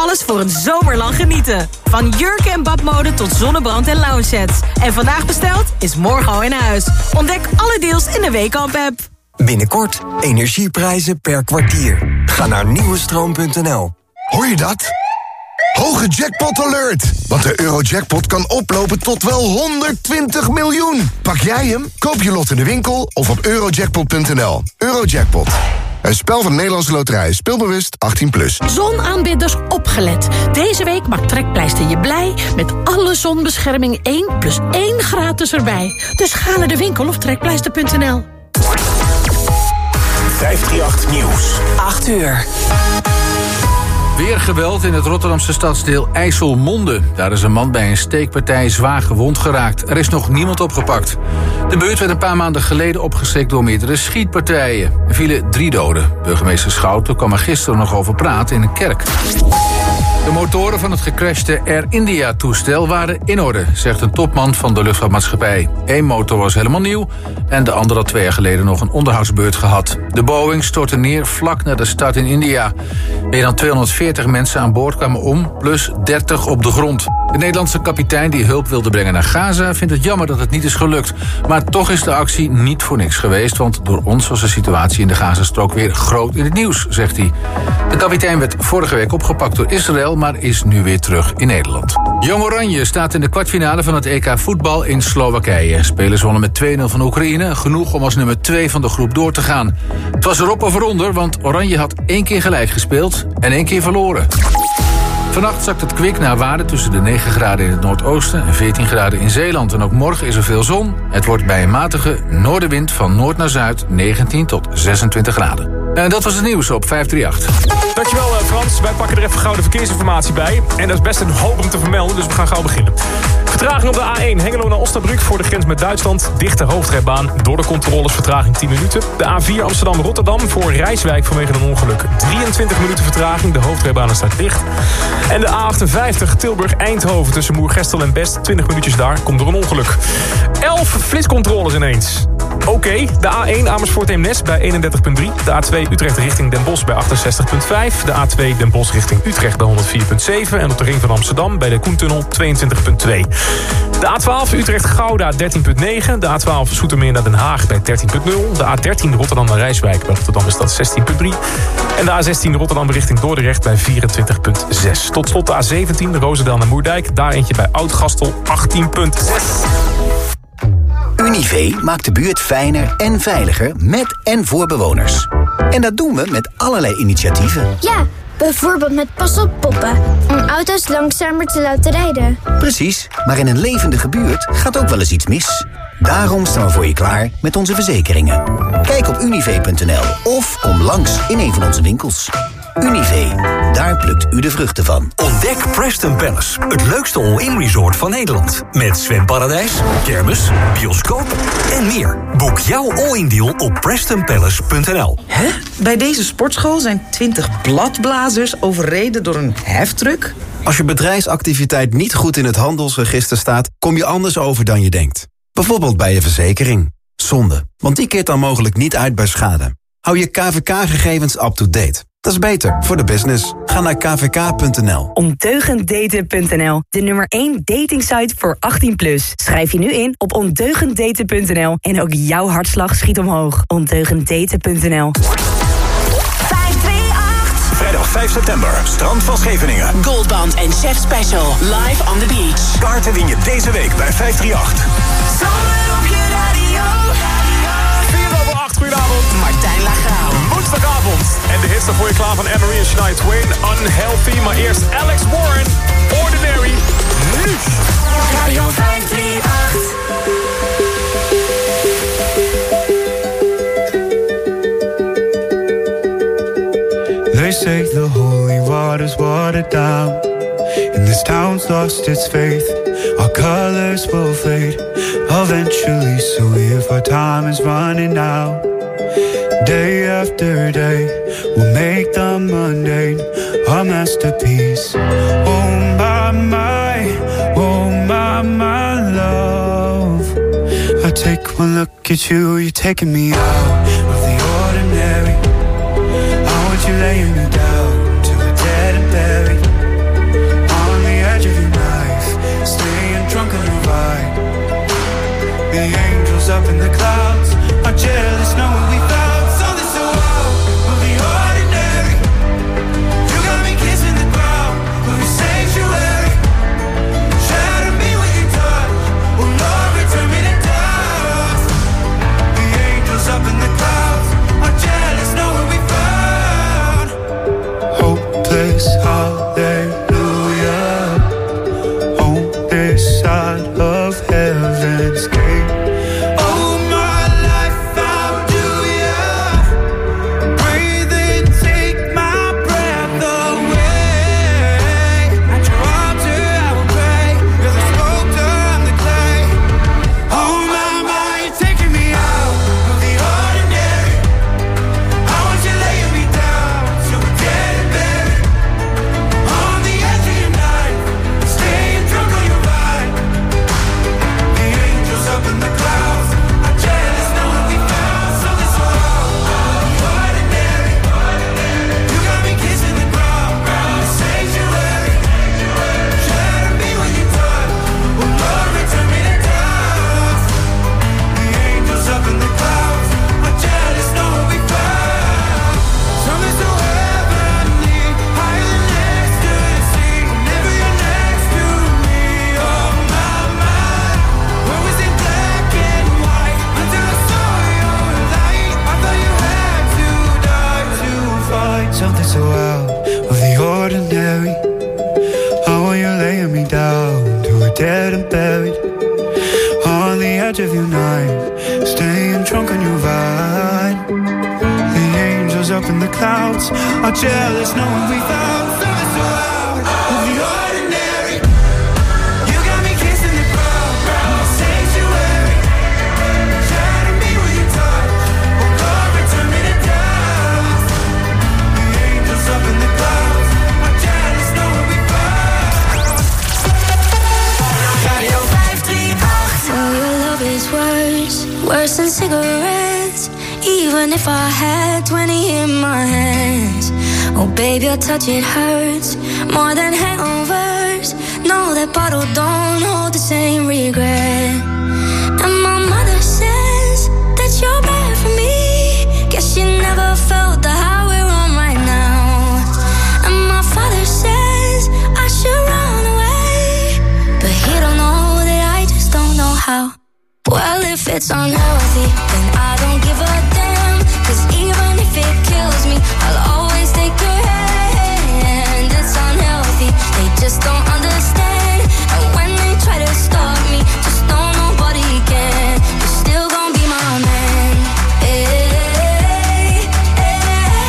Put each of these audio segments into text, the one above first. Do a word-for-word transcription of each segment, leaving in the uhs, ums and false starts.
Alles voor een zomerlang genieten. Van jurken en badmode tot zonnebrand en lounge-sets. En vandaag besteld is morgen al in huis. Ontdek alle deals in de Weekamp-app. Binnenkort energieprijzen per kwartier. Ga naar nieuwestroom punt n l. Hoor je dat? Hoge jackpot alert! Want de Eurojackpot kan oplopen tot wel honderdtwintig miljoen. Pak jij hem? Koop je lot in de winkel of op eurojackpot punt n l. Eurojackpot. Een spel van de Nederlandse Loterij. Speelbewust achttien plus. Zonaanbidders opgelet. Deze week maakt Trekpleister je blij met alle zonbescherming één plus één gratis erbij. Dus ga naar de winkel of trekpleister punt n l. vijfhonderdachttien Nieuws. acht uur. Weer geweld in het Rotterdamse stadsdeel IJsselmonde. Daar is een man bij een steekpartij zwaar gewond geraakt. Er is nog niemand opgepakt. De buurt werd een paar maanden geleden opgeschrikt door meerdere schietpartijen. Er vielen drie doden. Burgemeester Schouten kwam er gisteren nog over praten in een kerk. De motoren van het gecrashte Air India-toestel waren in orde, zegt een topman van de luchtvaartmaatschappij. Eén motor was helemaal nieuw en de andere had twee jaar geleden nog een onderhoudsbeurt gehad. De Boeing stortte neer vlak na de start in India. Meer dan tweehonderdveertig mensen aan boord kwamen om, plus dertig op de grond. De Nederlandse kapitein die hulp wilde brengen naar Gaza vindt het jammer dat het niet is gelukt. Maar toch is de actie niet voor niks geweest, want door ons was de situatie in de Gazastrook weer groot in het nieuws, zegt hij. De kapitein werd vorige week opgepakt door Israël, maar is nu weer terug in Nederland. Jong Oranje staat in de kwartfinale van het E K voetbal in Slowakije. Spelers wonnen met twee nul van Oekraïne, genoeg om als nummer twee van de groep door te gaan. Het was erop of eronder, want Oranje had één keer gelijk gespeeld en één keer verloren. Vannacht zakt het kwik naar waarde tussen de negen graden in het noordoosten en veertien graden in Zeeland. En ook morgen is er veel zon. Het wordt bij een matige noordenwind van noord naar zuid negentien tot zesentwintig graden. En dat was het nieuws op vijfhonderdachttien. Dankjewel Frans. Wij pakken er even gauw de verkeersinformatie bij. En dat is best een hoop om te vermelden, dus we gaan gauw beginnen. Vertraging op de A één Hengelo naar Osnabrück voor de grens met Duitsland. Dichte hoofdrijbaan. Door de controles vertraging tien minuten. De A vier Amsterdam-Rotterdam voor Rijswijk vanwege een ongeluk. drieëntwintig minuten vertraging. De hoofdrijbaan staat dicht. En de A achtenvijftig Tilburg-Eindhoven tussen Moergestel en Best. twintig minuutjes daar. Komt door een ongeluk. elf flitscontroles ineens. Oké, okay, de A één Amersfoort-Eemnes bij eenendertig komma drie. De A twee Utrecht richting Den Bosch bij achtenzestig komma vijf. De A twee Den Bosch richting Utrecht bij honderdvier komma zeven. En op de ring van Amsterdam bij de Koentunnel tweeëntwintig komma twee. De A twaalf Utrecht-Gouda dertien komma negen. De A twaalf Zoetermeer naar Den Haag bij dertien komma nul. De A dertien Rotterdam naar Rijswijk bij Rotterdam is dat zestien komma drie. En de A zestien Rotterdam richting Dordrecht bij vierentwintig komma zes. Tot slot de A zeventien Roosendaal naar Moerdijk. Daar eentje bij Oud-Gastel achttien komma zes. Unive maakt de buurt fijner en veiliger met en voor bewoners. En dat doen we met allerlei initiatieven. Ja, bijvoorbeeld met Pas op poppen, om auto's langzamer te laten rijden. Precies, maar in een levendige buurt gaat ook wel eens iets mis. Daarom staan we voor je klaar met onze verzekeringen. Kijk op unive punt n l of kom langs in een van onze winkels. Unive, daar plukt u de vruchten van. Ontdek Preston Palace, het leukste all-in resort van Nederland. Met zwemparadijs, kermis, bioscoop en meer. Boek jouw all-in deal op preston palace punt n l. Hè? Bij deze sportschool zijn twintig bladblazers overreden door een heftruck? Als je bedrijfsactiviteit niet goed in het handelsregister staat, kom je anders over dan je denkt. Bijvoorbeeld bij je verzekering. Zonde, want die keert dan mogelijk niet uit bij schade. Hou je K V K-gegevens up-to-date. Dat is beter voor de business. Ga naar k v k punt n l. Ondeugenddaten punt n l, de nummer één datingsite voor achttien plus. Schrijf je nu in op ondeugenddaten punt n l en ook jouw hartslag schiet omhoog. ondeugenddaten punt n l. Vrijdag vijf september, strand van Scheveningen. Goldband en Chef Special, live on the beach. Kaarten win je deze week bij vijfhonderdachttien. Zomer op je radio. vier over acht, goedenavond. Martijn Lagraal. Woensdagavond. En de hits voor je klaar van Anne-Marie en Shania Twain. Unhealthy, maar eerst Alex Warren. Ordinary. Nu. Radio vijfhonderdachttien. They say the holy water's watered down, and this town's lost its faith. Our colors will fade eventually, so if our time is running out, day after day, we'll make the mundane a masterpiece. Oh my, my, oh my, my love. I take one look at you, you're taking me out of the ordinary. I want you laying me down to a dead and buried. dead and buried on the edge of your knife, staying drunk on your vine. The angels up in the clouds are jealous knowing we found something so out of the ordinary. You got me kissing the ground, the sanctuary, shining me with your touch, will glory turn me to dust. The angels up in the clouds are jealous knowing we found. Radio vijf drie acht. So your love is worse, worse than cigarettes. Even if I had twenty in my hands. Oh babe, your touch, it hurts more than hangovers. No, that bottle don't hold the same regret. And my mother says that you're bad for me. Guess she never felt the high we're on right now. And my father says I should run away, but he don't know that I just don't know how. Well, if it's unhealthy, then I don't give a damn. Cause even if it kills me, I'll always take your hand. It's unhealthy, they just don't understand. And when they try to stop me, just know nobody can. You're still gonna be my man. Hey, hey,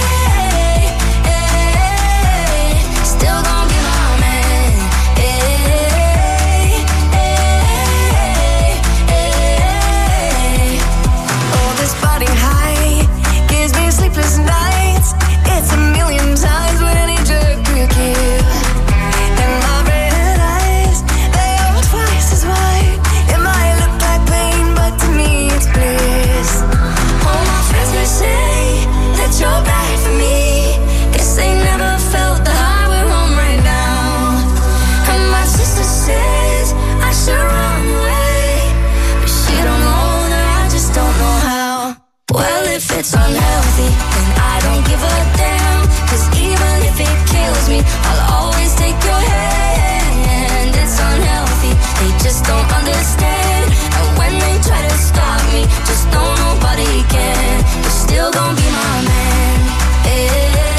hey, still gonna be my man. Hey, hey, hey. Oh, this body high gives me sleepless nights. It's a million times what any drug could give. And my red eyes, they are twice as wide. It might look like pain, but to me it's bliss. All my friends, they say that you're bad for me. Guess they never felt the high we're on right now. And my sister says I should run away, but she don't know that I just don't know how. Well, if it's unhealthy, then I don't give a damn. Cause even if it kills me, I'll always take your hand. It's unhealthy, they just don't understand. And when they try to stop me, just know nobody can. You're still gonna be my man. Hey,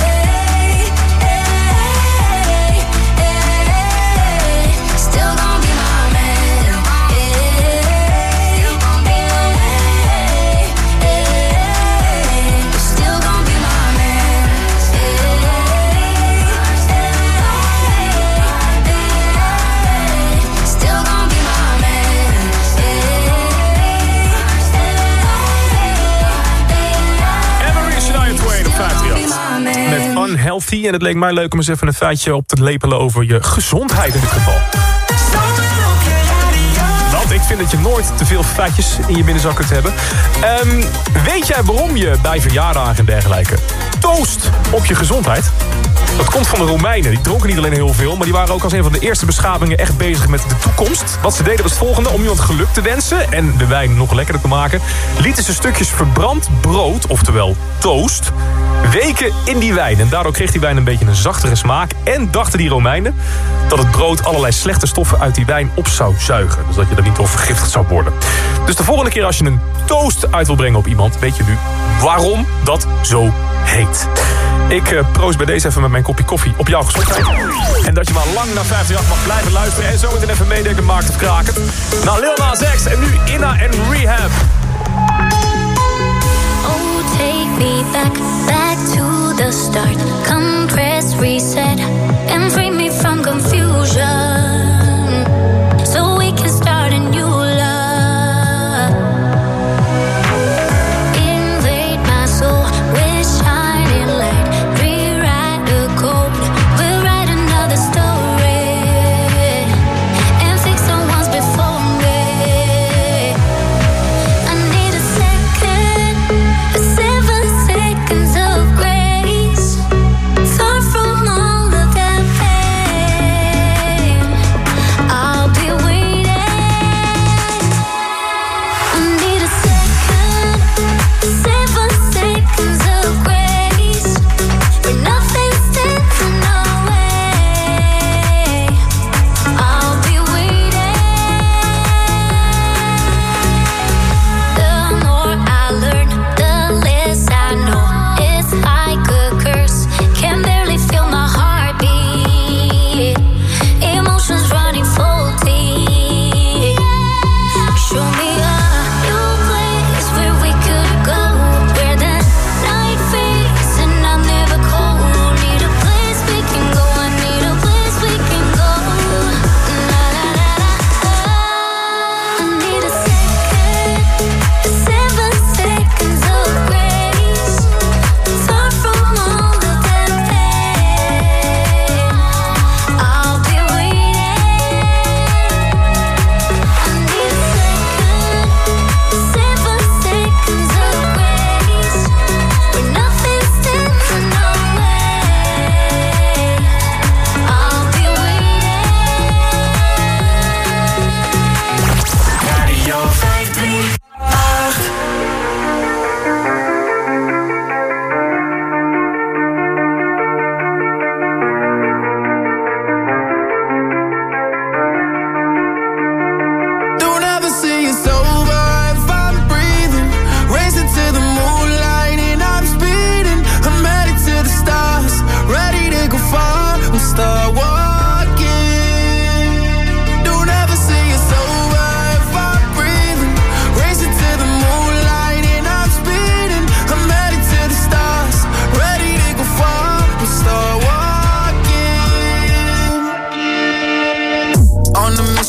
hey, hey, still gonna be my man. Hey, you're still gonna be my man. Still gonna be my man. Emery Shania Twain op vijf drie acht. Met Unhealthy. En het leek mij leuk om eens even een feitje op te lepelen over je gezondheid in dit geval. Want ik vind dat je nooit te veel feitjes in je binnenzak kunt hebben. Um, weet jij waarom je bij verjaardagen en dergelijke toast op je gezondheid? Dat komt van de Romeinen. Die dronken niet alleen heel veel, maar die waren ook als een van de eerste beschavingen echt bezig met de toekomst. Wat ze deden was het volgende: om iemand geluk te wensen en de wijn nog lekkerder te maken, lieten ze stukjes verbrand brood, oftewel toast, weken in die wijn. En daardoor kreeg die wijn een beetje een zachtere smaak. En dachten die Romeinen dat het brood allerlei slechte stoffen uit die wijn op zou zuigen. Dus dat je er niet door vergiftigd zou worden. Dus de volgende keer als je een toast uit wil brengen op iemand, weet je nu waarom dat zo heet. Ik uh, proost bij deze even met mijn kopje koffie op jouw gezondheid. En dat je maar lang naar vijf drie acht mag blijven luisteren. En zo meteen even meedenken maakt of kraken. Nou, Lil Nas X en nu Inna en Rehab. Oh, take me back, back to the start. Come press reset and free me from confusion. So we can start a new love. Invade my soul with shining light. Rewrite the code, we'll write another story. And fix the ones before me. I need a second, a seven seconds of grace. Far from all of that pain.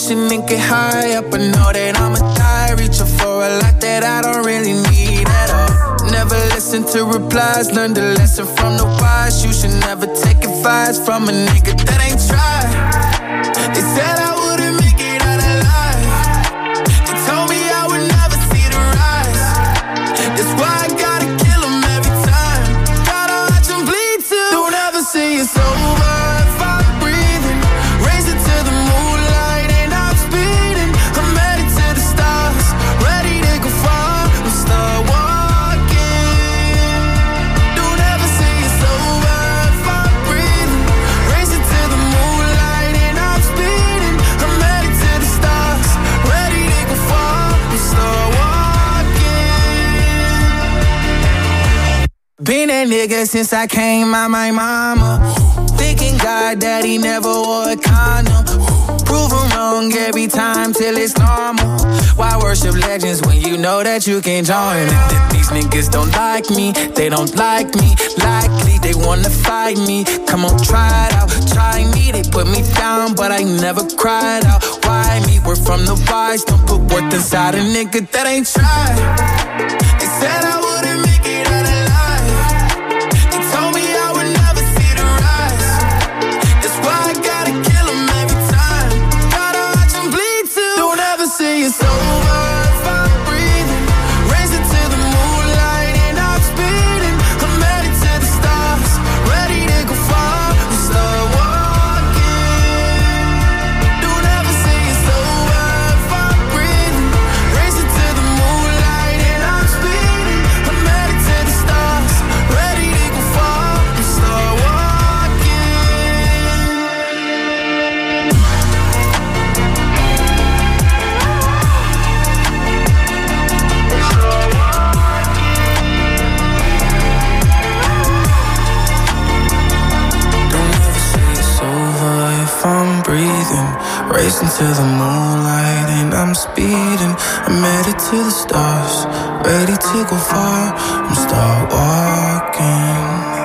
motion and get high up. I know that I'ma die, reaching for a lot that I don't really need at all. Never listen to replies, learn the lesson from the wise. You should never take advice from a nigga that ain't tried. They said I wouldn't make it out alive. They told me I would never see the rise. That's why I gotta kill them every time. Gotta watch them bleed too. Don't ever say it's over if I'm breathing. Raise it to the moonlight and I'm speeding. I'm headed to the stars, ready to go far. I'm start walking. Don't ever say it's over if I'm breathing. Raise it to the moonlight and I'm speeding. I'm headed to the stars, ready to go far. I'm start walking. Been that nigga since I came out my mama. Thinking God that he never wore a condom. Prove him wrong every time till it's normal. Why worship legends when you know that you can't join them? These niggas don't like me, they don't like me. Likely they wanna fight me. Come on, try it out, try me. They put me down, but I never cried out. Why me? We're from the wise. Don't put worth inside a nigga that ain't tried. They said I wouldn't make it out alive. They told me I would never see the rise. That's why I gotta kill them every time. Gotta watch them bleed too. Don't ever say it's over if I'm breathing. Raise it to the moonlight and I'm speeding. I'm headed to the stars, ready to go far. We start walking. Don't ever say it's over if I'm breathing. Raise it to the moonlight and I'm speeding. I'm headed to the stars, ready to go far. We start walking. Don't ever say it's over if I'm breathing. Racing to the moonlight and I'm speeding. I'm headed to the stars, ready to go far. I'm start walking.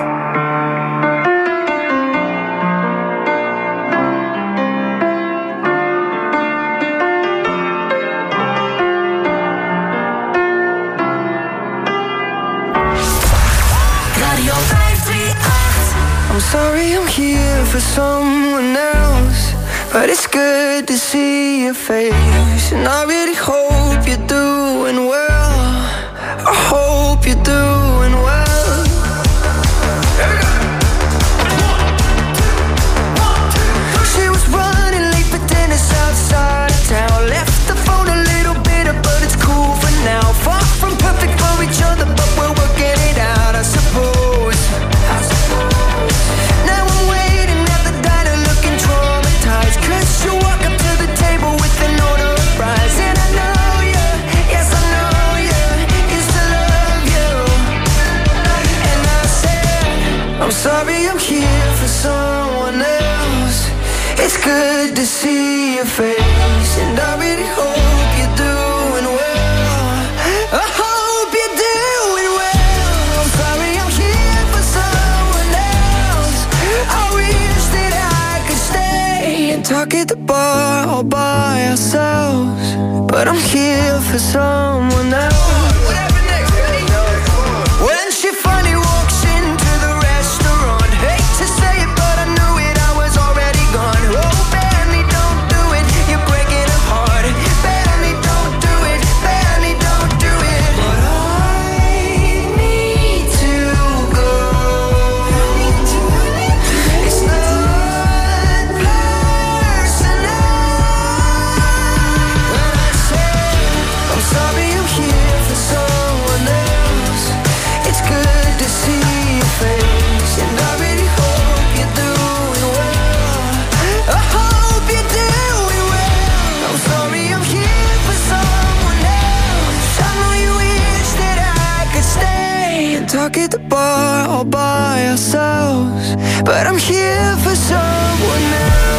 Radio vijf drie acht. I'm sorry I'm here for someone else, but it's good to see your face. And I really hope you're doing well. I hope you're doing well. She was running late for dinner outside of town. Left the phone a little bitter, but it's cool for now. Far from perfect for each other, but we're working it out, I suppose. I suppose. Now I'm waiting at the diner looking traumatized, 'cause you walk up to the table with an order of fries. And I know you, yes I know you, used to love you. And I said, I'm sorry I'm here for someone else. It's good to see your face, and I really hope you're doing well. I hope you're doing well. I'm sorry I'm here for someone else. I wish that I could stay and talk at the bar all by ourselves, but I'm here for someone else. When she finally walks into the restaurant, hate to say it, but I knew it, I was already gone. Oh, Benny, don't do it, you're breaking her heart. Benny, don't do it, Benny, don't do it. But I need to go. It's not personal. When I say I'm sorry I'm here for someone else, it's good to see your face, and I really hope you're doing well. I hope you're doing well. I'm sorry I'm here for someone else. I know you wish that I could stay and talk at the bar all by ourselves, but I'm here for someone else.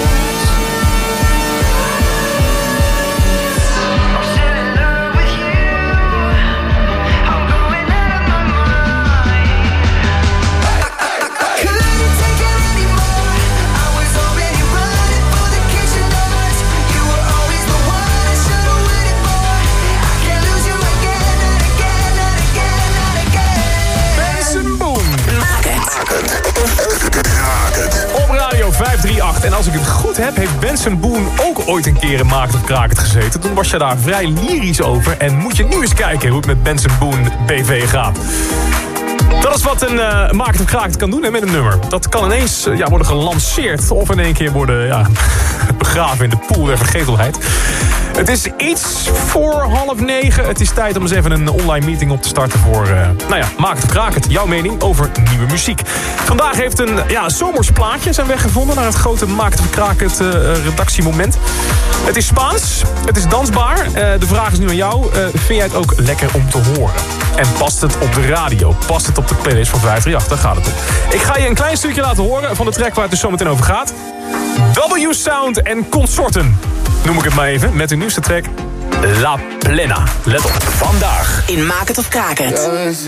I'm still in love with you. I'm going out of my mind. I couldn't take it anymore. I was already running for the kitchen doors. You were drie acht. En als ik het goed heb, heeft Benson Boone ook ooit een keer in Maakt of Kraakt gezeten. Toen was je daar vrij lyrisch over. En moet je nu eens kijken hoe het met Benson Boone B V gaat. Dat is wat een uh, Maakt of Kraakt kan doen hè, met een nummer. Dat kan ineens uh, ja, worden gelanceerd. Of in één keer worden ja, begraven in de poel der vergetelheid. Het is iets voor half negen. Het is tijd om eens even een online meeting op te starten voor... Uh, nou ja, Maakt of Kraakt. Jouw mening over nieuwe muziek. Vandaag heeft een ja, zomers plaatje zijn weggevonden... naar het grote Maakt of Kraakt uh, redactiemoment. Het is Spaans. Het is dansbaar. Uh, de vraag is nu aan jou. Uh, vind jij het ook lekker om te horen? En past het op de radio? Past het op de playlist van vijf drie acht? Daar gaat het om. Ik ga je een klein stukje laten horen van de track waar het dus zo meteen over gaat. W Sound en Consorten. Noem ik het maar even, met de nieuwste track La Plena. Let op. Vandaag in Maak het of Kraak het.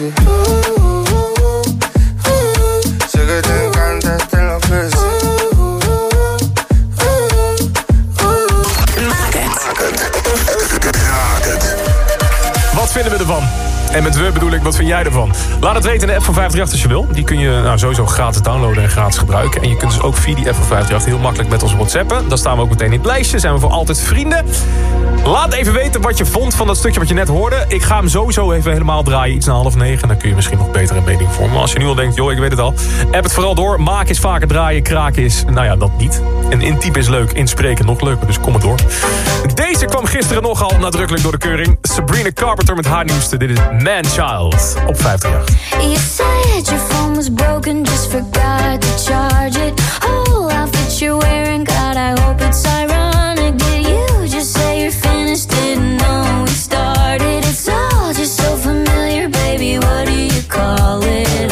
Wat vinden we ervan? En met we bedoel ik, wat vind jij ervan? Laat het weten in de app van vijf drie acht als je wil. Die kun je nou, sowieso gratis downloaden en gratis gebruiken. En je kunt dus ook via die app van vijf drie acht heel makkelijk met ons whatsappen. Dan staan we ook meteen in het lijstje. Zijn we voor altijd vrienden. Laat even weten wat je vond van dat stukje wat je net hoorde. Ik ga hem sowieso even helemaal draaien. Iets na half negen. Dan kun je misschien nog beter een mening vormen. Maar als je nu al denkt, joh, ik weet het al. App het vooral door. Maak is vaker draaien. Kraken is, nou ja, dat niet. En intypen is leuk. Inspreken nog leuker. Dus kom maar door. Deze kwam gisteren nogal nadrukkelijk door de keuring. Sabrina Carpenter met haar nieuwste. Dit is Man-Child. Op vijf drie acht. You said your phone was broken, just forgot to charge it. Whole outfit you're wearing, God, I hope it's ironic. Did you just say you're finished? Didn't know we started. It's all just so familiar, baby. What do you call it?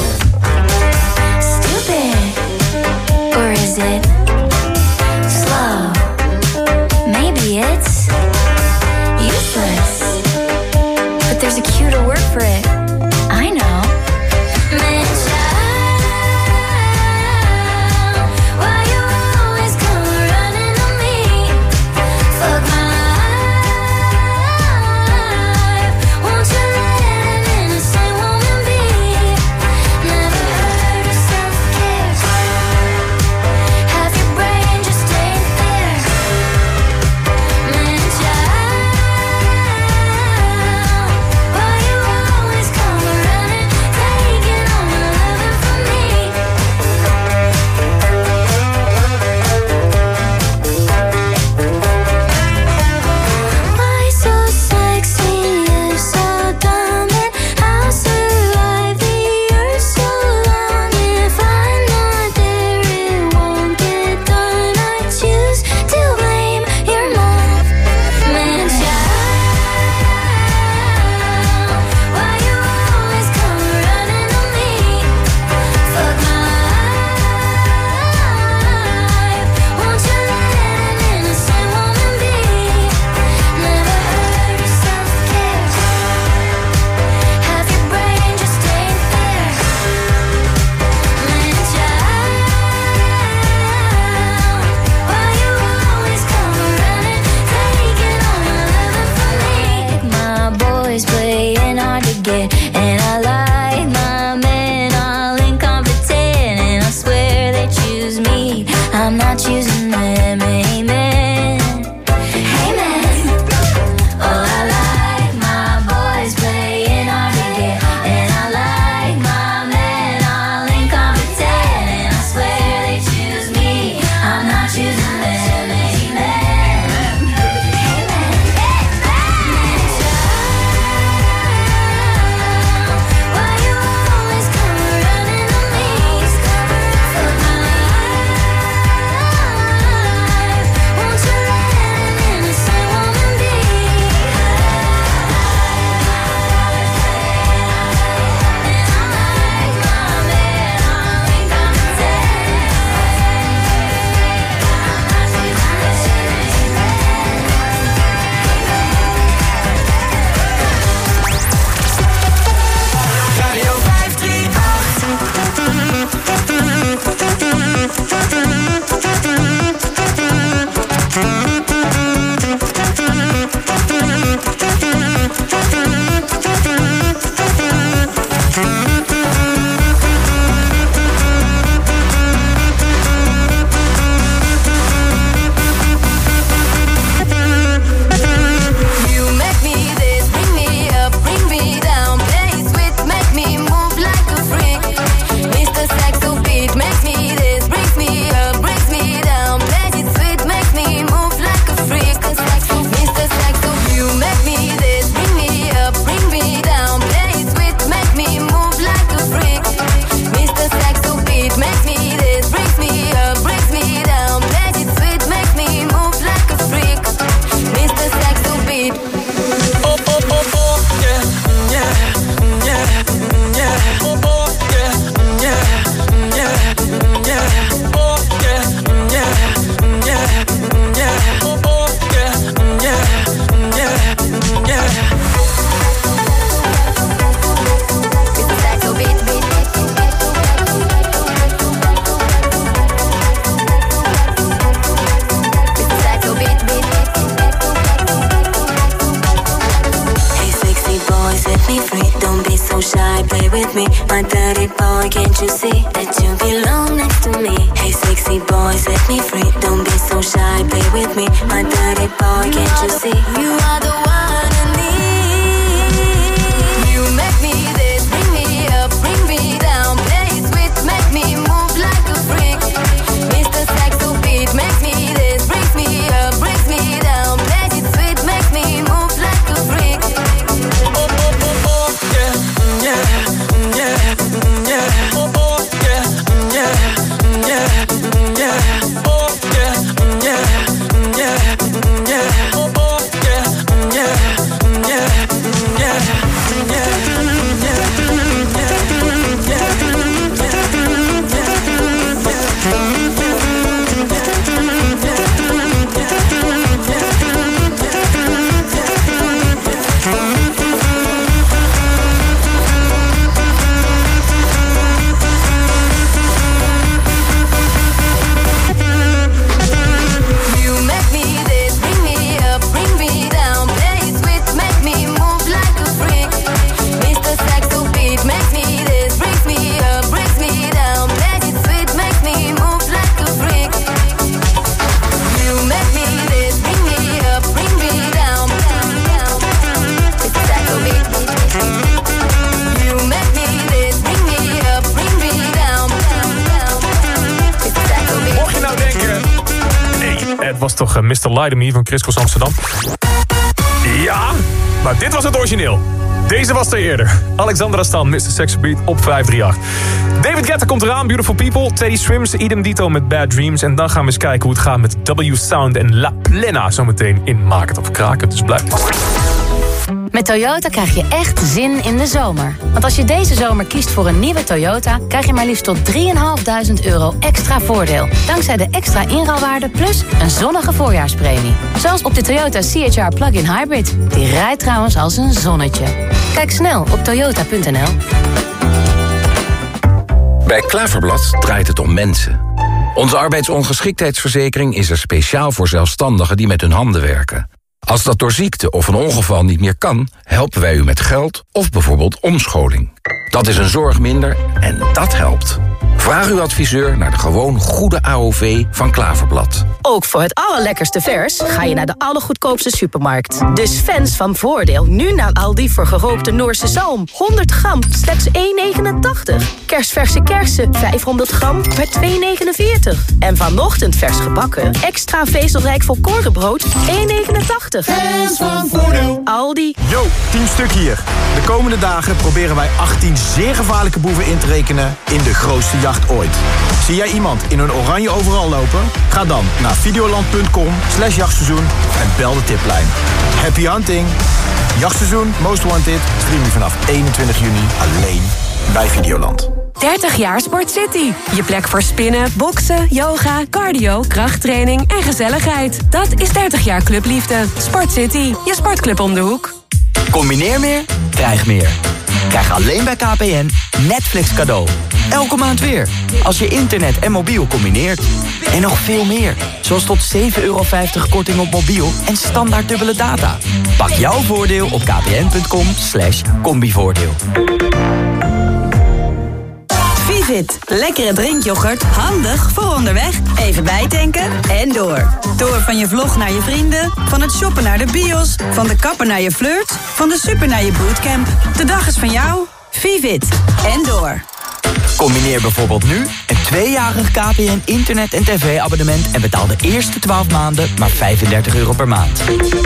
Stupid, or is it slow? Maybe it's useless, but there's a cuter word for it. I know. with me. My dirty boy, can't you see that you belong next to me? Hey, sexy boy, set me free. Don't be so shy, play with me. My dirty boy, can't you see? You are the one I need. You make me this, bring me up, bring me down. Play it sweet, make me move like a freak. Mister Saxo Beat, make me this, brings me up, brings me down. Play it sweet, make me move like a freak. Oh, oh, oh, oh, yeah, yeah, yeah, yeah. Oh, oh, yeah, yeah, yeah, yeah. Oh, yeah, yeah, yeah, yeah. Oh, oh, yeah, yeah, yeah, yeah, was toch uh, mister Lie to Me van Chris Cross Amsterdam? Ja, maar dit was het origineel. Deze was er eerder. Alexandra Stan, mister Sexy Beat op vijf drie acht. David Guetta komt eraan, Beautiful People. Teddy Swims, idem dito met Bad Dreams. En dan gaan we eens kijken hoe het gaat met W Sound en La Plena. Zometeen in Maak het of Kraken, dus blijf vast. Met Toyota krijg je echt zin in de zomer. Want als je deze zomer kiest voor een nieuwe Toyota, krijg je maar liefst tot drieduizend vijfhonderd euro extra voordeel. Dankzij de extra inruilwaarde plus een zonnige voorjaarspremie. Zoals op de Toyota C H R Plug-in Hybrid. Die rijdt trouwens als een zonnetje. Kijk snel op toyota punt n l. Bij Klaverblad draait het om mensen. Onze arbeidsongeschiktheidsverzekering is er speciaal voor zelfstandigen die met hun handen werken. Als dat door ziekte of een ongeval niet meer kan, helpen wij u met geld of bijvoorbeeld omscholing. Dat is een zorg minder en dat helpt. Vraag uw adviseur naar de gewoon goede A O V van Klaverblad. Ook voor het allerlekkerste vers ga je naar de allergoedkoopste supermarkt. Dus fans van Voordeel nu naar Aldi voor gerookte Noorse zalm. honderd gram, slechts één negenentachtig. Kerstverse kersen, vijfhonderd gram, maar twee negenenveertig. En vanochtend vers gebakken, extra vezelrijk volkorenbrood, één negenentachtig. Fans van Voordeel. Aldi. Yo, tien stuk hier. De komende dagen proberen wij achttien zeer gevaarlijke boeven in te rekenen in de grootste jacht ooit. Zie jij iemand in een oranje overal lopen? Ga dan naar videoland punt com slash jachtseizoen en bel de tiplijn. Happy hunting! Jachtseizoen Most Wanted stream je vanaf eenentwintig juni alleen bij Videoland. dertig jaar Sport City. Je plek voor spinnen, boksen, yoga, cardio, krachttraining en gezelligheid. Dat is dertig jaar clubliefde. Sport City, je sportclub om de hoek. Combineer meer, krijg meer. Krijg alleen bij K P N Netflix cadeau. Elke maand weer. Als je internet en mobiel combineert. En nog veel meer. Zoals tot zeven euro vijftig korting op mobiel en standaard dubbele data. Pak jouw voordeel op kpn punt com slash combivoordeel. Vivit, lekkere drinkyoghurt, handig voor onderweg. Even bijtanken en door. Door van je vlog naar je vrienden, van het shoppen naar de bios, van de kapper naar je flirt, van de super naar je bootcamp. De dag is van jou. Vivit en door. Combineer bijvoorbeeld nu een tweejarig K P N internet- en tv-abonnement en betaal de eerste twaalf maanden maar vijfendertig euro per maand.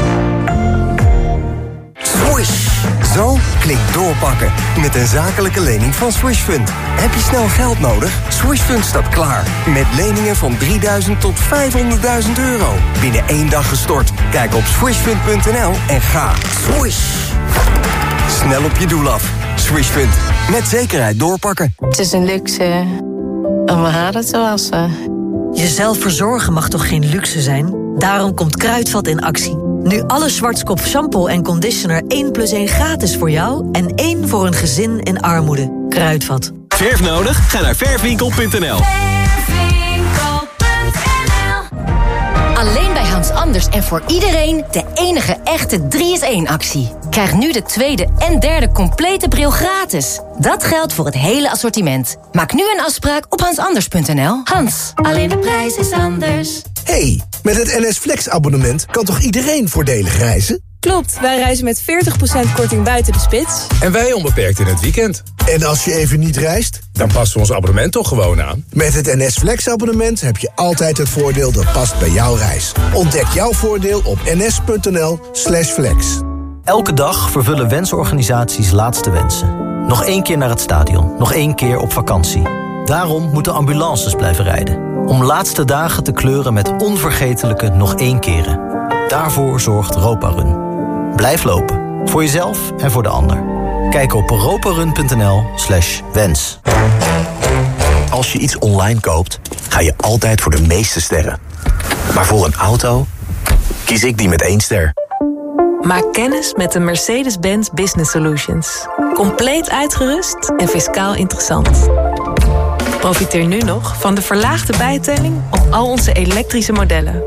Swish. Zo klinkt doorpakken. Met een zakelijke lening van Swishfund. Heb je snel geld nodig? Swishfund staat klaar. Met leningen van drieduizend tot vijfhonderdduizend euro. Binnen één dag gestort. Kijk op swishfund punt n l en ga. Swish. Snel op je doel af. Swishfund. Met zekerheid doorpakken. Het is een luxe om mijn haren te wassen. Jezelf verzorgen mag toch geen luxe zijn? Daarom komt Kruidvat in actie. Nu alle Schwarzkopf shampoo en conditioner één plus één gratis voor jou en één voor een gezin in armoede. Kruidvat. Verf nodig? Ga naar verfwinkel punt n l. Alleen bij Hans Anders anders en voor iedereen de enige echte drie is één actie. Krijg nu de tweede en derde complete bril gratis. Dat geldt voor het hele assortiment. Maak nu een afspraak op hans anders punt n l. Hans, alleen de prijs is anders. Hey, met het N S Flex abonnement kan toch iedereen voordelig reizen? Klopt, wij reizen met veertig procent korting buiten de spits. En wij onbeperkt in het weekend. En als je even niet reist? Dan passen we ons abonnement toch gewoon aan. Met het N S Flex abonnement heb je altijd het voordeel dat past bij jouw reis. Ontdek jouw voordeel op ns.nl slash flex. Elke dag vervullen wensorganisaties laatste wensen. Nog één keer naar het stadion, nog één keer op vakantie. Daarom moeten ambulances blijven rijden. Om laatste dagen te kleuren met onvergetelijke nog één keren. Daarvoor zorgt Roparun. Blijf lopen, voor jezelf en voor de ander. Kijk op roparun.nl slash wens. Als je iets online koopt, ga je altijd voor de meeste sterren. Maar voor een auto kies ik die met één ster. Maak kennis met de Mercedes-Benz Business Solutions. Compleet uitgerust en fiscaal interessant. Profiteer nu nog van de verlaagde bijtelling op al onze elektrische modellen.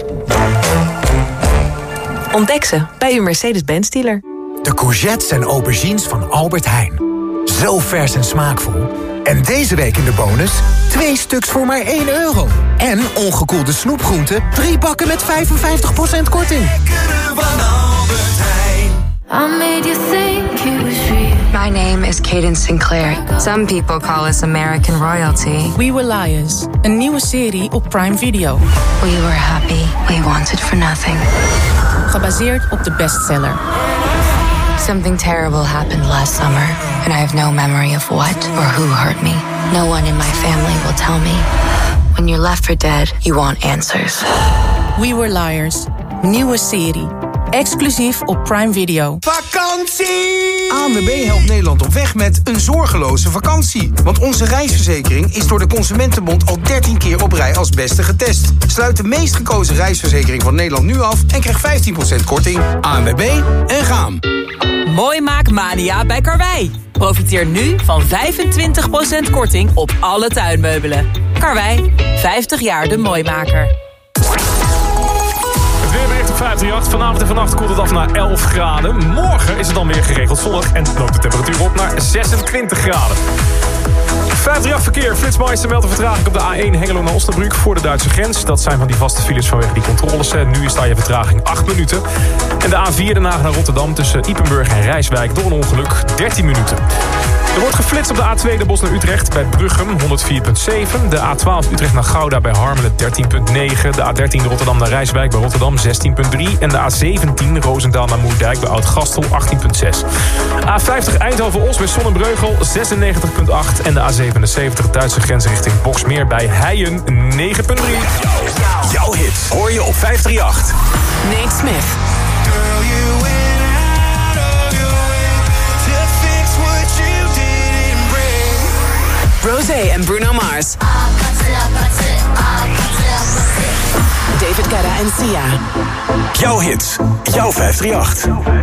Ontdek ze bij uw Mercedes-Benz dealer. De courgettes en aubergines van Albert Heijn. Zo vers en smaakvol. En deze week in de bonus twee stuks voor maar één euro. En ongekoelde snoepgroenten, drie bakken met vijfenvijftig procent korting. I made you think you was real. My name is Cadence Sinclair. Some people call us American royalty. We Were Liars, een nieuwe serie op Prime Video. We were happy, we wanted for nothing. Gebaseerd op de bestseller. Something terrible happened last summer, and I have no memory of what or who hurt me. No one in my family will tell me. When you're left for dead, you want answers. We Were Liars, nieuwe serie. Exclusief op Prime Video. Vakantie! A N W B helpt Nederland op weg met een zorgeloze vakantie. Want onze reisverzekering is door de Consumentenbond al dertien keer op rij als beste getest. Sluit de meest gekozen reisverzekering van Nederland nu af en krijg vijftien procent korting. A N W B en gaan. Mooi maak mania bij Karwei. Profiteer nu van vijfentwintig procent korting op alle tuinmeubelen. Karwei, vijftig jaar de mooimaker. Het weerbericht op vijf drie acht. Vanavond en vannacht koelt het af naar elf graden. Morgen is het dan weer geregeld zonnig en loopt de temperatuur op naar zesentwintig graden. vijf drie acht verkeer. Flitsmeister meldt een vertraging op de A één Hengelo naar Osnabrück voor de Duitse grens. Dat zijn van die vaste files vanwege die controles. Nu is daar je vertraging acht minuten. En de A vier Den Haag naar Rotterdam tussen Ypenburg en Rijswijk door een ongeluk dertien minuten. Er wordt geflitst op de A twee de Bosch naar Utrecht bij Bruchem honderd vier komma zeven. De A twaalf Utrecht naar Gouda bij Harmelen dertien komma negen. De A dertien Rotterdam naar Rijswijk bij Rotterdam zestien komma drie. En de A zeventien Roosendaal naar Moerdijk bij Oud-Gastel achttien komma zes. A vijftig Eindhoven-Os bij Sonnenbreugel zesennegentig komma acht. En de A zevenenzeventig Duitse grens richting Boxmeer bij Heijen negen komma drie. Jouw, jouw hits hoor je op vijf drie acht. Nate Smith. Rosé en Bruno Mars. David Guetta en Sia. Jouw hits, jouw vijf drie acht.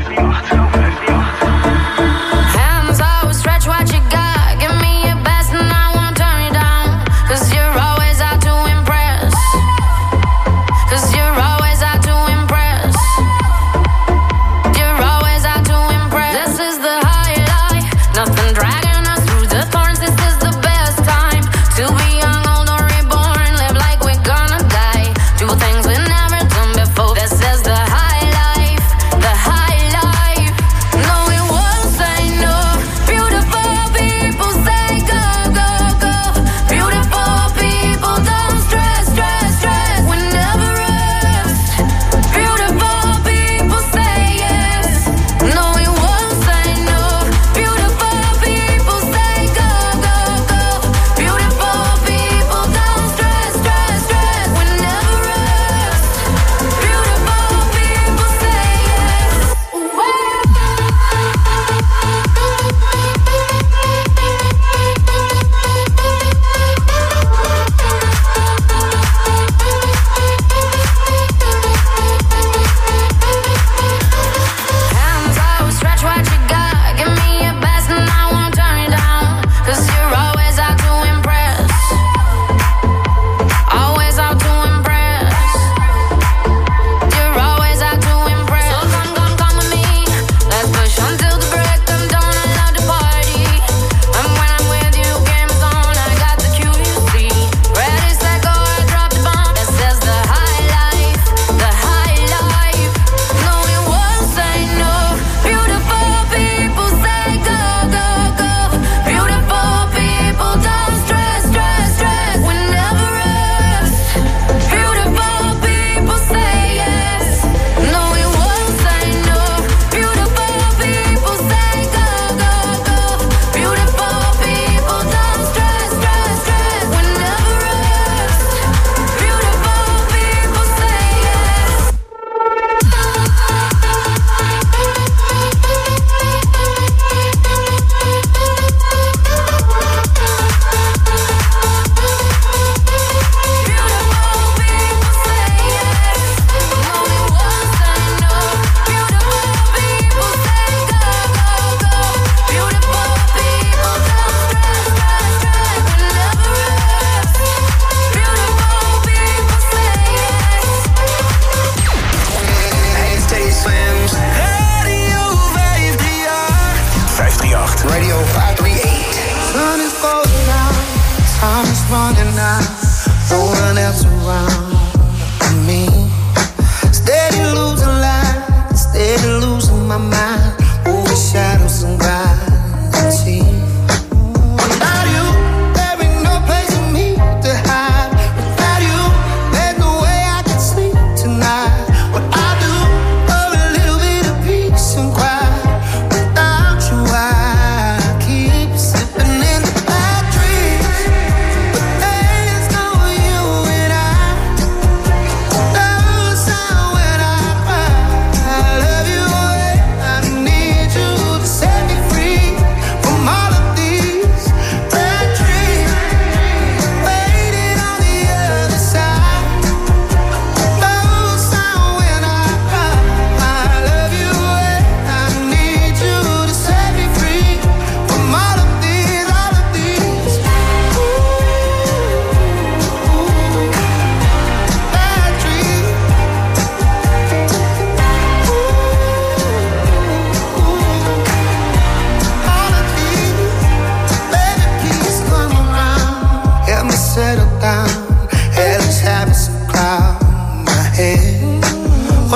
Hands out, stretch what you got. Give me your best and I won't turn you down. Cause you're always out to impress. Cause you're always out to impress. You're always out to impress. This is the highlight. Nothing dragging us through the thorns. This is the best time to be young, old or reborn. Live like we're gonna die. Do things we never done before. This is the high life. The high life.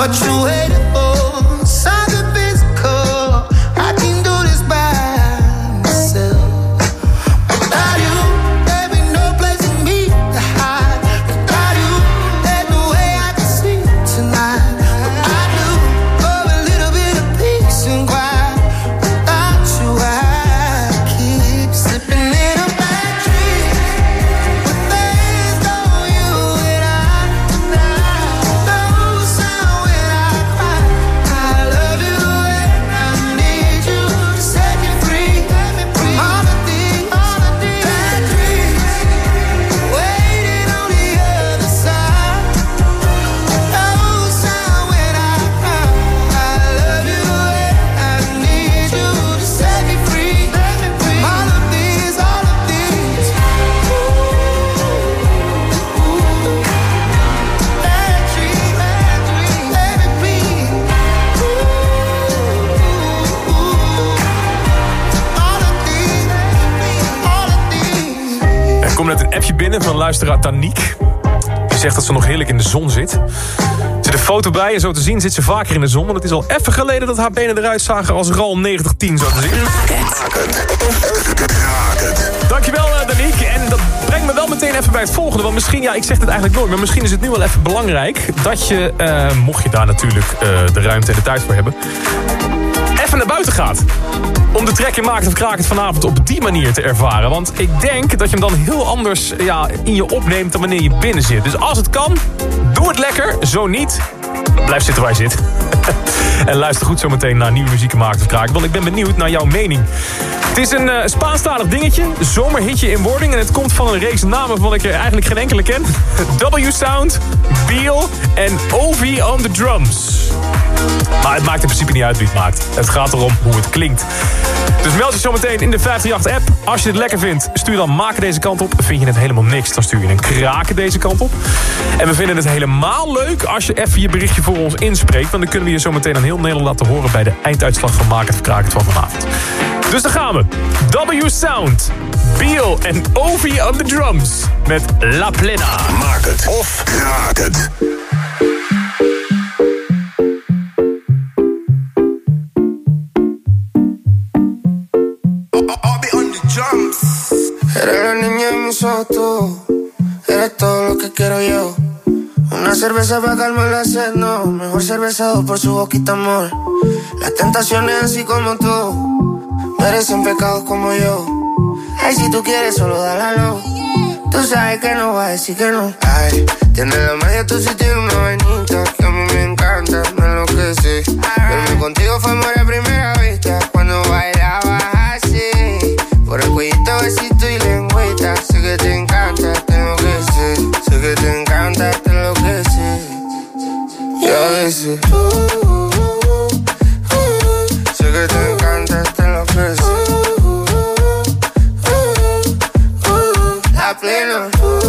what you waiting for? Something physical. I can do this by myself. Without you, there be no place for me to hide. Without you, there's no way I can sleep tonight. But I do for a little bit of peace and quiet. Without you, I keep slipping in a bad dream. But there's no you and I tonight. No sound when I cry. I love you and I need you to set me free. All of these, all of these bad dreams waiting on the other side. No sound when I cry. I love you and I need you to set me free. All of these, all of these bad dreams, bad dreams, let me be. All of these, all of these. Er komt net een appje binnen van luisteraar Taniek. Die zegt dat ze nog heerlijk in de zon zit. Er zit een foto bij en zo te zien zit ze vaker in de zon. Want het is al even geleden dat haar benen eruit zagen als R A L negentig tien, zo te zien. Dankjewel uh, Taniek. En dat brengt me wel meteen even bij het volgende. Want misschien, ja, ik zeg het eigenlijk nooit, maar misschien is het nu wel even belangrijk dat je, uh, mocht je daar natuurlijk uh, de ruimte en de tijd voor hebben, even naar buiten gaat. Om de trek in Maakt of Kraakt het vanavond op die manier te ervaren. Want ik denk dat je hem dan heel anders ja, in je opneemt dan wanneer je binnen zit. Dus als het kan, doe het lekker. Zo niet, blijf zitten waar je zit. En luister goed zometeen naar nieuwe muziek in Maakt of Kraakt. Want ik ben benieuwd naar jouw mening. Het is een uh, Spaanstalig dingetje. Zomerhitje in wording. En het komt van een reeks namen waarvan ik er eigenlijk geen enkele ken. W Sound, Beal en Ovi on the drums. Maar het maakt in principe niet uit wie het maakt. Het gaat erom hoe het klinkt. Dus meld je zometeen in de vijfhonderdachttien app. Als je het lekker vindt, stuur dan Maken deze kant op. Vind je het helemaal niks, dan stuur je een Kraken deze kant op. En we vinden het helemaal leuk als je even je berichtje voor ons inspreekt. Want dan kunnen we je zometeen aan heel Nederland laten horen bij de einduitslag van Maken of Kraken van vanavond. Dus dan gaan we. W Sound, Beal en Ovi on the drums. Met La Plena. Maak het of kraak het. Eres la niña en mis ojos, tú eres todo lo que quiero yo. Una cerveza para calmar la sed, no. Mejor cervezado por su boquita, amor. Las tentaciones así como tú merecen pecados como yo. Ay, si tú quieres solo dale a luz. Tú sabes que no va a decir que no. Ay, tienes la magia, tú sí tienes una vainita que a mí me encanta, me enloquece. Verme contigo fue amor a primera vista cuando bailabas así. Por el cuellito, besito y lengüita. Sé que te encanta, te enloquece. Sé que te encanta, te enloquece. Y a veces uh, uh, uh, uh, sé que te encanta, te enloquece. Uh, uh, uh, uh, la plena.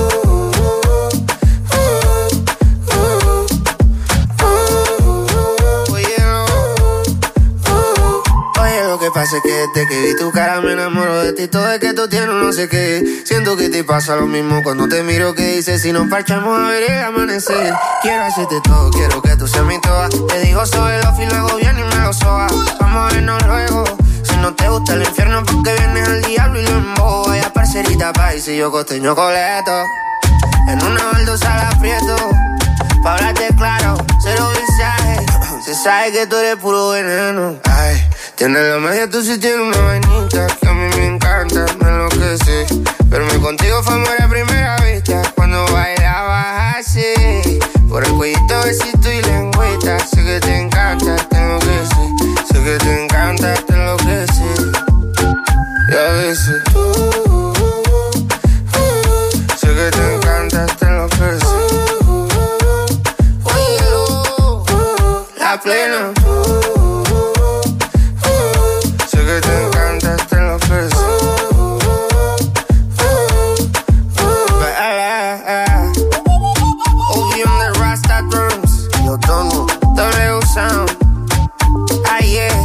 Pasa que desde que vi tu cara me enamoro de ti. Todo es que tú tienes no sé qué. Siento que te pasa lo mismo cuando te miro. Que dices si nos parchamos a ver el amanecer. Quiero hacerte todo, quiero que tú seas mi toda. Te digo soy lo y luego viene y me lo soba. Vamos a vernos luego. Si no te gusta el infierno porque vienes al diablo y lo embobo. Vaya parcerita país y yo costeño coleto. En una baldosa la aprieto. Pa' hablarte claro, cero visaje. Se sabe que tú eres puro veneno. Ay, tienes la magia, tú sí tienes una vainita que a mí me encanta, me enloquece. Verme contigo fue amor a primera vista cuando bailabas así. Por el cuellito, besito y lengüita. Sé que te encanta, te enloquece. Sé que te encanta, te enloquece. Y a veces uh, uh, uh, uh, sé que te encanta, te enloquece. La plena. Sé que te encanta, te enloquece. Obi on the Rasta drums. Yo tono, W Sound. Ah yeah.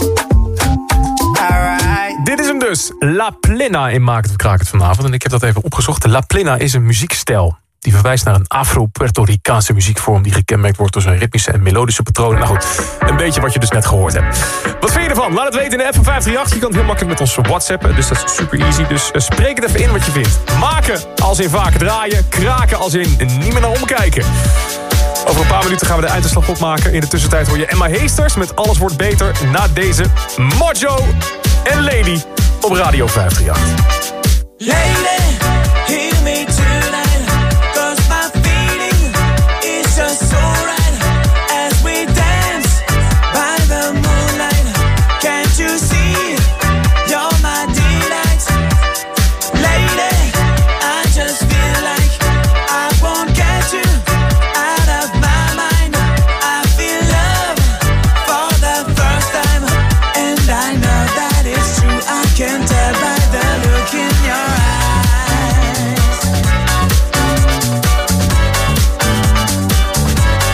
Alright. Dit is hem dus. La Plena in Maakt of Kraakt vanavond. En ik heb dat even opgezocht. La Plena is een muziekstijl. Die verwijst naar een Afro-Puerto-Ricaanse muziekvorm die gekenmerkt wordt door zijn ritmische en melodische patronen. Nou goed, een beetje wat je dus net gehoord hebt. Wat vind je ervan? Laat het weten in de app van vijf drie acht. Je kan het heel makkelijk met ons whatsappen, dus dat is super easy. Dus uh, spreek het even in wat je vindt. Maken als in vaker draaien, kraken als in niet meer naar omkijken. Over een paar minuten gaan we de einduitslag opmaken. In de tussentijd hoor je Emma Heesters met Alles Wordt Beter na deze Mojo en Lady op Radio vijf drie acht. Lady, hear me tonight, 'cause my feeling is just so right as we dance by the moonlight. Can't you see, you're my delight. Lady, I just feel like I won't get you out of my mind. I feel love for the first time, and I know that it's true. I can tell by the look in your eyes.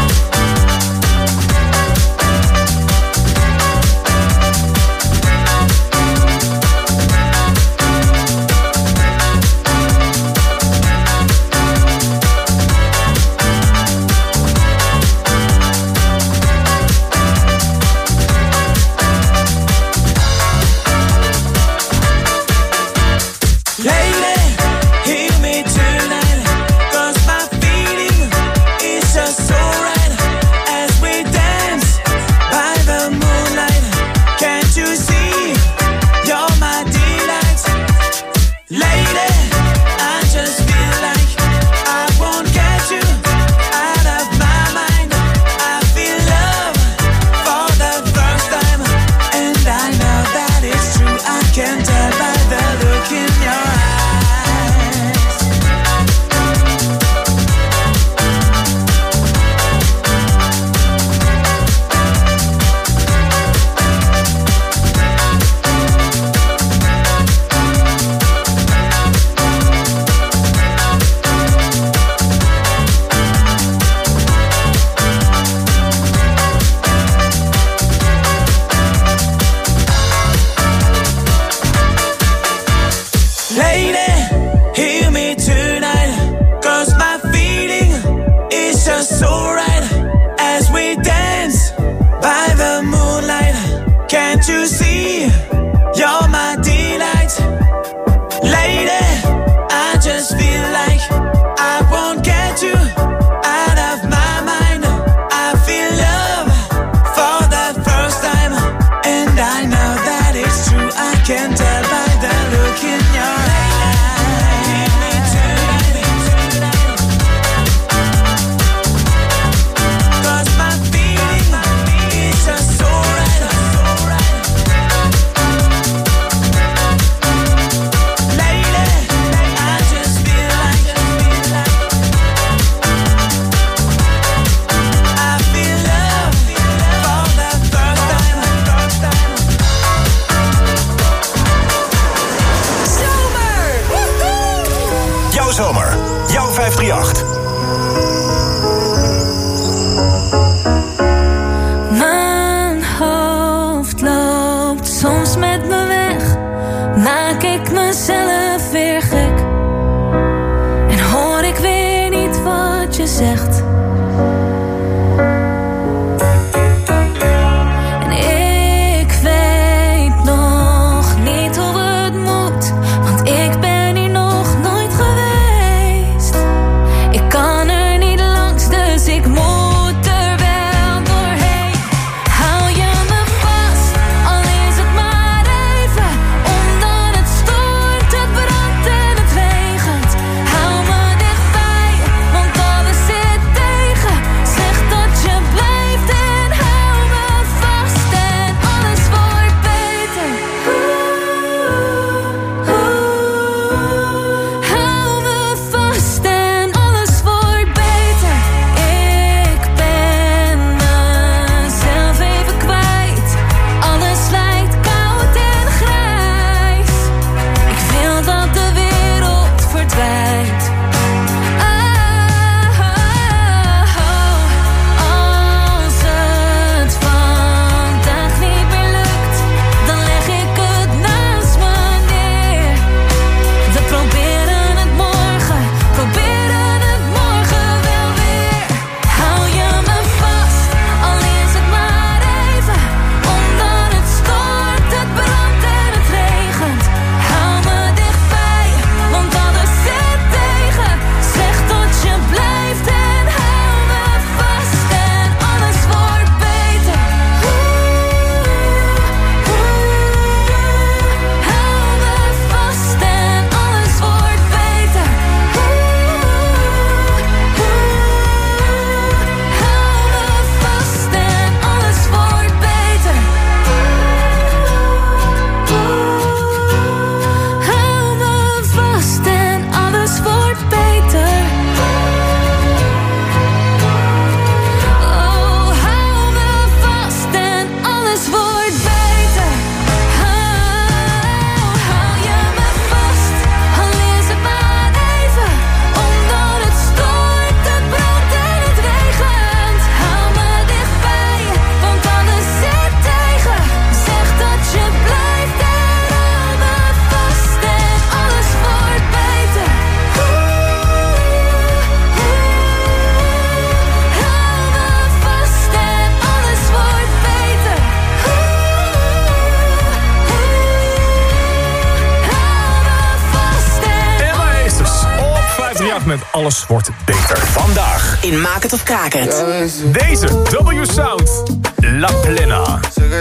Love met Alles wordt beter. Vandaag in Maak het of Kraak het. Deze W Sound, La Plena.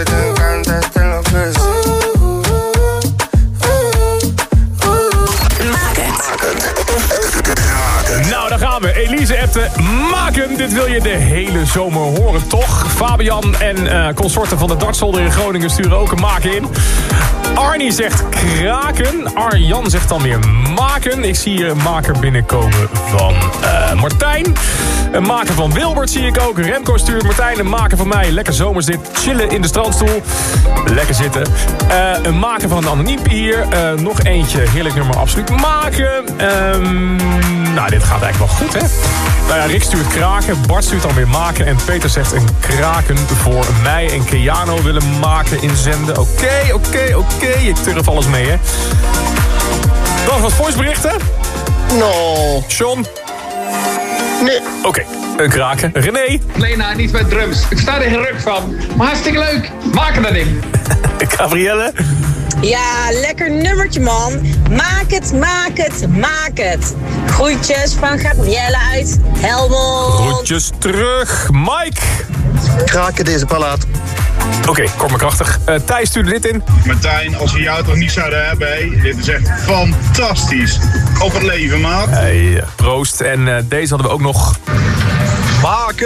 Nou, daar gaan we. Elise appte, maak hem. Dit wil je de hele zomer horen, toch? Fabian en uh, consorten van de Dartszolder in Groningen sturen ook een maken in. Arnie zegt kraken. Arjan zegt dan weer maken. Ik zie hier een maker binnenkomen van uh, Martijn. Een maker van Wilbert zie ik ook. Remco stuurt Martijn. Een maker van mij. Lekker zomers dit. Chillen in de strandstoel. Lekker zitten. Uh, een maker van een anoniempje hier. Uh, nog eentje. Heerlijk nummer. Absoluut maken. Um, nou, dit gaat eigenlijk wel goed, hè? Nou ja, Rick stuurt kraken. Bart stuurt dan weer maken. En Peter zegt een kraken voor mij. En Keanu willen maken inzenden. Oké, okay, oké, okay, oké. Okay. Ik turf alles mee, hè. Dan wat voiceberichten. No. John? Nee. Oké, okay. Een kraken. René? Lena, niet met drums. Ik sta er geen ruk van. Maar hartstikke leuk. Maken dat ding. Gabrielle? Ja, lekker nummertje, man. Maak het, maak het, maak het. Groetjes van Gabrielle uit Helmond. Groetjes terug. Mike? Kraken deze palaat. Oké, okay, kort maar krachtig. Uh, Thijs stuurde dit in. Martijn, als we jou toch niet zouden hebben, hé. Dit is echt fantastisch. Op het leven, maat. Hey, proost. En uh, deze hadden we ook nog. Maken!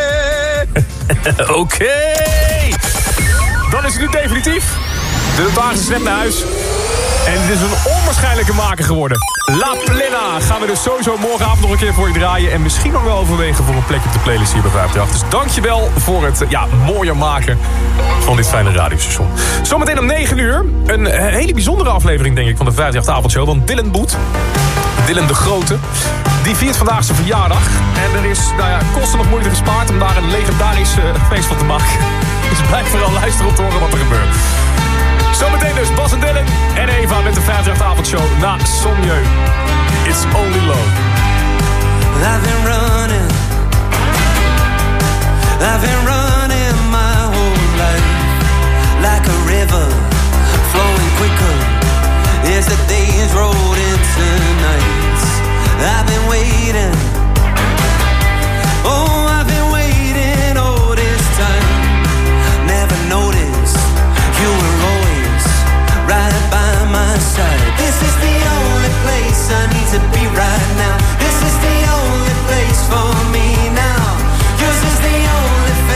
Oké. Okay. Dan is het nu definitief. De wagen is net naar huis. En het is een onwaarschijnlijke maker geworden. La Plena gaan we dus sowieso morgenavond nog een keer voor je draaien. En misschien nog wel overwegen voor een plekje op de playlist hier bij vijfendertig. Dus dankjewel voor het ja, mooier maken van dit fijne radiostation. Zometeen om negen uur. Een hele bijzondere aflevering denk ik van de vijfendertig avondshow. Want Dylan Boet, Dylan de Grote, die viert vandaag zijn verjaardag. En er is nou ja, kosten nog moeite gespaard om daar een legendarisch uh, feest van te maken. Dus blijf vooral luisteren om te horen wat er gebeurt. Zometeen dus Bas en Dylan en Eva met de vijfendertig avondshow na Sommieu. It's only love. I've been running, I've been running my whole life like a river flowing quicker as the days rolled into nights. I've been waiting, oh I've been waiting all this time. Never noticed you were always right by my side. This is the only place I need to be right now. This is the only place for me now. Yours is the only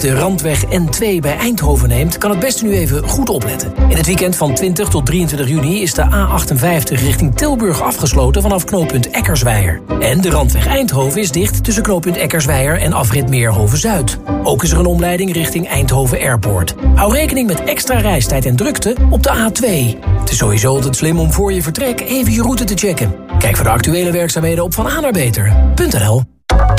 de Randweg N twee bij Eindhoven neemt, kan het beste nu even goed opletten. In het weekend van twintig tot drieëntwintig juni is de A achtenvijftig richting Tilburg afgesloten vanaf knooppunt Eckersweijer. En de Randweg Eindhoven is dicht tussen knooppunt Eckersweijer en afrit Meerhoven-Zuid. Ook is er een omleiding richting Eindhoven Airport. Hou rekening met extra reistijd en drukte op de A twee. Het is sowieso altijd slim om voor je vertrek even je route te checken. Kijk voor de actuele werkzaamheden op van a naar beter punt n l.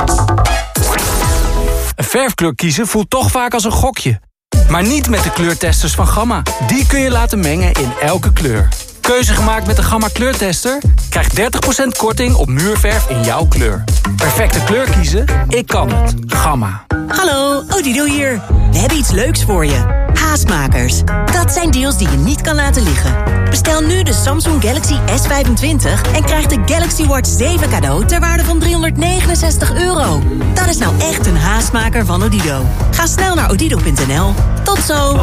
Een verfkleur kiezen voelt toch vaak als een gokje. Maar niet met de kleurtesters van Gamma. Die kun je laten mengen in elke kleur. Keuze gemaakt met de Gamma kleurtester? Krijg dertig procent korting op muurverf in jouw kleur. Perfecte kleur kiezen? Ik kan het. Gamma. Hallo, Odido hier. We hebben iets leuks voor je. Haastmakers. Dat zijn deals die je niet kan laten liggen. Bestel nu de Samsung Galaxy S vijfentwintig en krijg de Galaxy Watch zeven cadeau ter waarde van driehonderdnegenenzestig euro. Dat is nou echt een haastmaker van Odido. Ga snel naar odido punt n l. Tot zo.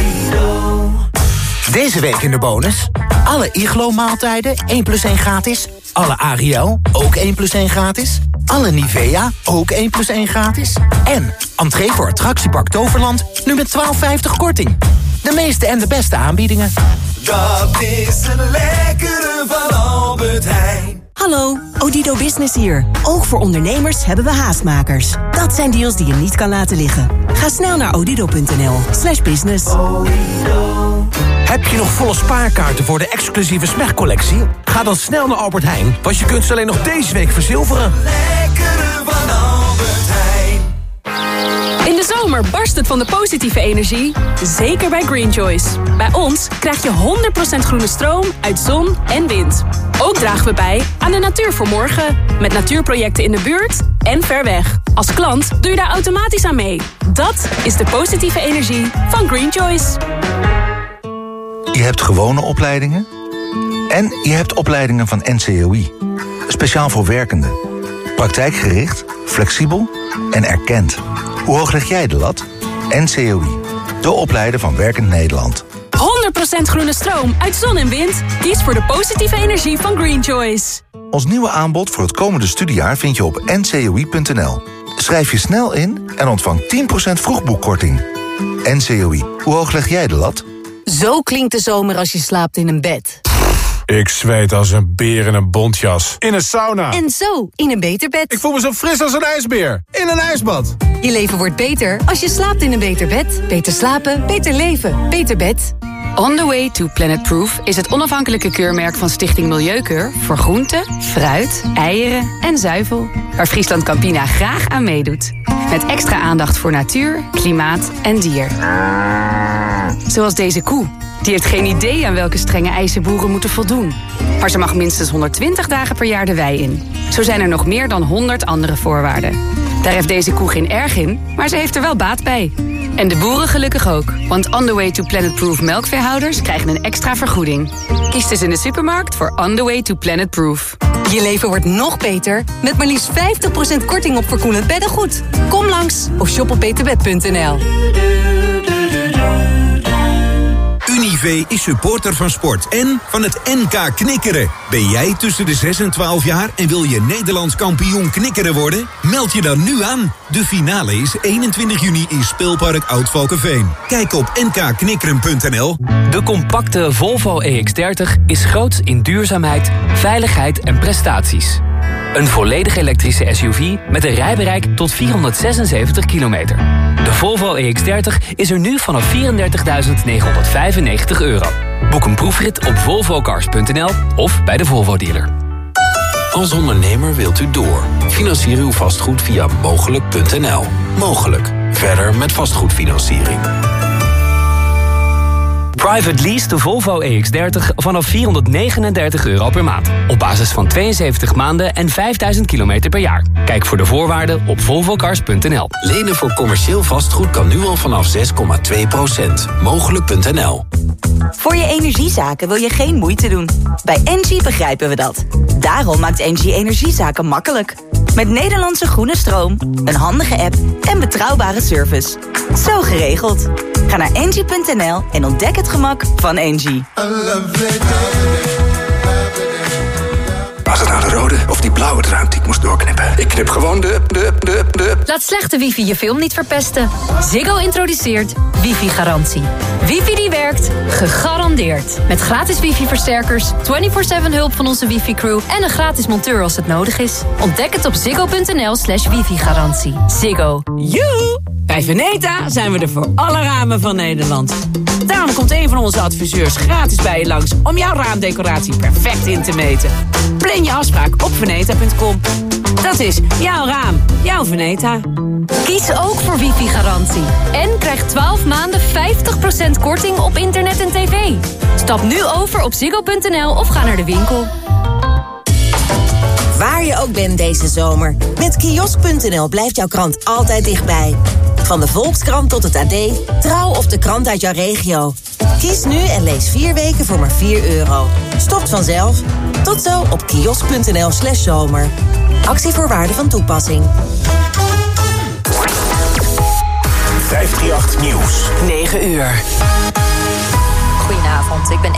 Deze week in de bonus. Alle Iglo-maaltijden één plus één gratis. Alle Ariel, ook één plus één gratis. Alle Nivea, ook één plus één gratis. En entree voor attractiepark Toverland, nu met twaalf vijftig korting. De meeste en de beste aanbiedingen. Dat is het lekkere van Albert Heijn. Hallo, Odido Business hier. Ook voor ondernemers hebben we haastmakers. Dat zijn deals die je niet kan laten liggen. Ga snel naar odido punt n l slash business. Heb je nog volle spaarkaarten voor de exclusieve Smeg-collectie? Ga dan snel naar Albert Heijn, want je kunt ze alleen nog deze week verzilveren. Lekkere van Albert Heijn. In de zomer barst het van de positieve energie. Zeker bij Green Choice. Bij ons krijg je honderd procent groene stroom uit zon en wind. Ook dragen we bij aan de natuur voor morgen. Met natuurprojecten in de buurt en ver weg. Als klant doe je daar automatisch aan mee. Dat is de positieve energie van Green Choice. Je hebt gewone opleidingen en je hebt opleidingen van N C O I. Speciaal voor werkenden. Praktijkgericht, flexibel en erkend. Hoe hoog leg jij de lat? N C O I, de opleider van Werkend Nederland. honderd procent groene stroom uit zon en wind? Kies voor de positieve energie van Green Choice. Ons nieuwe aanbod voor het komende studiejaar vind je op n c o i punt n l. Schrijf je snel in en ontvang tien procent vroegboekkorting. N C O I, hoe hoog leg jij de lat? Zo klinkt de zomer als je slaapt in een bed. Ik zweet als een beer in een bontjas. In een sauna. En zo, in een beter bed. Ik voel me zo fris als een ijsbeer. In een ijsbad. Je leven wordt beter als je slaapt in een beter bed. Beter slapen, beter leven, beter bed. On the Way to Planet Proof is het onafhankelijke keurmerk van Stichting Milieukeur voor groenten, fruit, eieren en zuivel, waar Friesland Campina graag aan meedoet. Met extra aandacht voor natuur, klimaat en dier. Zoals deze koe. Die heeft geen idee aan welke strenge eisen boeren moeten voldoen. Maar ze mag minstens honderdtwintig dagen per jaar de wei in. Zo zijn er nog meer dan honderd andere voorwaarden. Daar heeft deze koe geen erg in, maar ze heeft er wel baat bij. En de boeren gelukkig ook. Want On the Way to Planet Proof melkveehouders krijgen een extra vergoeding. Kies dus in de supermarkt voor On the Way to Planet Proof. Je leven wordt nog beter met maar liefst vijftig procent korting op verkoelend beddengoed. Kom langs of shop op beterbed punt n l. Unive is supporter van sport en van het N K Knikkeren. Ben jij tussen de zes en twaalf jaar en wil je Nederlands kampioen knikkeren worden? Meld je dan nu aan. De finale is eenentwintig juni in Speelpark Oud-Valkenveen. Kijk op n k knikkeren punt n l. De compacte Volvo E X dertig is groots in duurzaamheid, veiligheid en prestaties. Een volledig elektrische S U V met een rijbereik tot vierhonderdzesenzeventig kilometer. De Volvo E X dertig is er nu vanaf vierendertigduizend negenhonderdvijfennegentig euro. Boek een proefrit op volvo cars punt n l of bij de Volvo dealer. Als ondernemer wilt u door. Financier uw vastgoed via mogelijk punt n l. Mogelijk. Verder met vastgoedfinanciering. Private lease de Volvo E X dertig vanaf vierhonderdnegenendertig euro per maand. Op basis van tweeënzeventig maanden en vijfduizend kilometer per jaar. Kijk voor de voorwaarden op volvo cars punt n l. Lenen voor commercieel vastgoed kan nu al vanaf zes komma twee procent. mogelijk punt n l. Voor je energiezaken wil je geen moeite doen. Bij Engie begrijpen we dat. Daarom maakt Engie energiezaken makkelijk. Met Nederlandse groene stroom, een handige app en betrouwbare service. Zo geregeld. Ga naar engie punt n l en ontdek het gemak van Engie. Was het nou de rode of die blauwe draad die ik moest doorknippen? Ik knip gewoon de, de, de, de... Laat slechte wifi je film niet verpesten. Ziggo introduceert wifi-garantie. Wifi die werkt, gegarandeerd. Met gratis wifi-versterkers, vierentwintig zeven hulp van onze wifi-crew... en een gratis monteur als het nodig is. Ontdek het op ziggo.nl slash wifi-garantie. Ziggo. Joe! Bij Veneta zijn we er voor alle ramen van Nederland. Daarom komt een van onze adviseurs gratis bij je langs... om jouw raamdecoratie perfect in te meten. Plan je afspraak op veneta punt com. Dat is jouw raam, jouw Veneta. Kies ook voor wifi-garantie. En krijg twaalf maanden vijftig procent korting op internet en tv. Stap nu over op ziggo punt n l of ga naar de winkel. Waar je ook bent deze zomer. Met kiosk punt n l blijft jouw krant altijd dichtbij. Van de Volkskrant tot het A D, Trouw of de krant uit jouw regio. Kies nu en lees vier weken voor maar vier euro. Stopt vanzelf. Tot zo op kiosk punt n l slash zomer. Actievoorwaarden van toepassing. vijfhonderdachttien Nieuws. negen uur. Goedenavond, ik ben